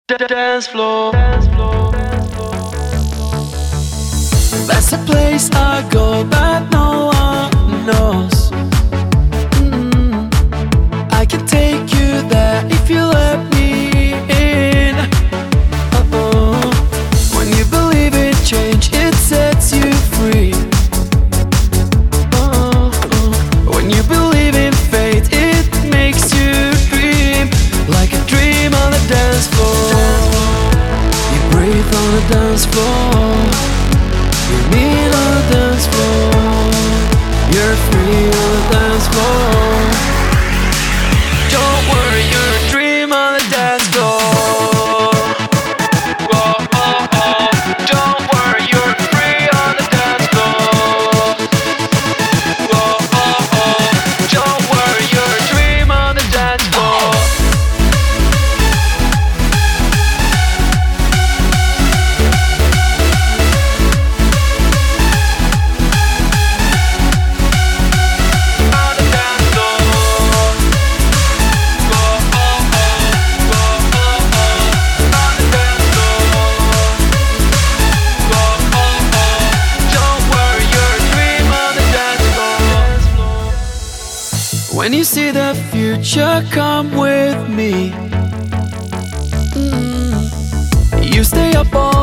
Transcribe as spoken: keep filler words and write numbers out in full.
Dance floor. That's a place I go that no one knows. Mm. I can take you there if you let me in. Uh-oh. When you believe in change, it sets you free. Uh-oh. When you believe in fate, it makes you dream like a dream on the dance floor. You breathe on the dance floor. You meet on the dance floor. You're free on the dance floor. Don't worry, you're a dream on the dance floor. Whoa, oh, oh. Don't worry, you're free on the dance floor. Whoa, oh, oh. Don't worry, you're a dream on the dance floor. When you see the future, come with me. Mm. You stay up all